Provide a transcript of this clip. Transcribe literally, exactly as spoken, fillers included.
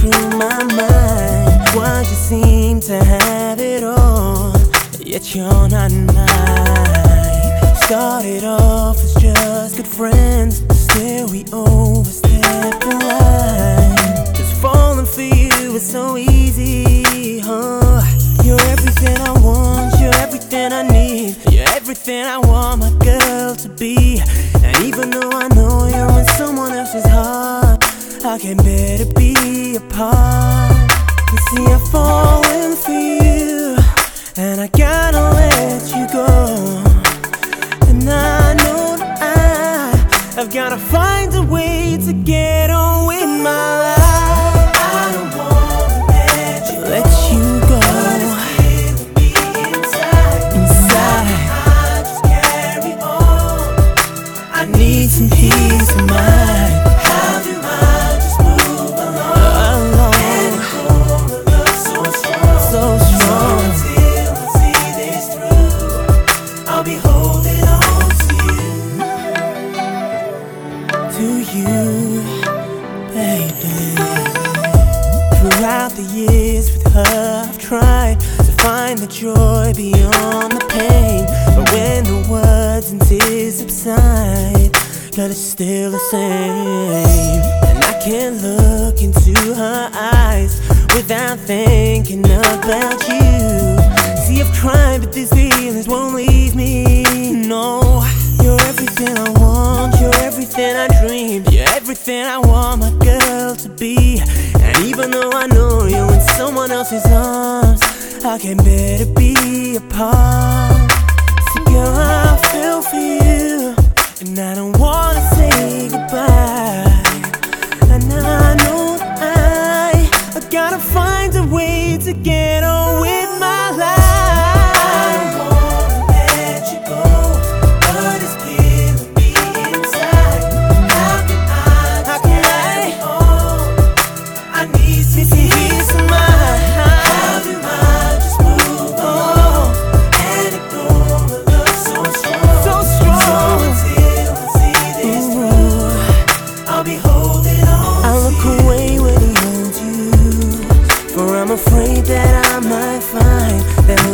through my mind. Why you seem to have it all, yet you're not mine. Started off as just good friends, still we overstepped the line. Just falling for you is so easy, huh? You're everything I want, you're everything I need, you're everything I want my girl to be. And even though I know you're in someone else's heart, I can't bear to be apart. You see, I've fallen for you, and I gotta let you go. And I know that I, I've gotta find a way to get on with my life. I don't wanna let you let you go. But it's killing me inside. Inside. I just carry on. I need some peace of mind. How do I just move along? Alone. And hold the love so strong, so strong. So until I see this through, I'll be holding on to you, to you, baby. Throughout the years with her, I've tried to find the joy beyond the pain. But when the words and tears subside, God, it's still the same. And I can't look into her eyes without thinking about you. See, I've tried, but these feelings won't leave me, no. You're everything I want, you're everything I dream, you're everything I want my girl to be. And even though I know you're in someone else's arms, I can't bear to be apart. See, girl, I feel for you, and I don't wanna say goodbye. And I know that I, I gotta find a way to get on with my life. I don't wanna let you go, but it's killing me inside. How can I just carry on? I need some peace of mind. How do I just move on and ignore the love so strong, so strong? So until I see this through, I'll be holding on. I look away when he holds you, for I'm afraid that I might find that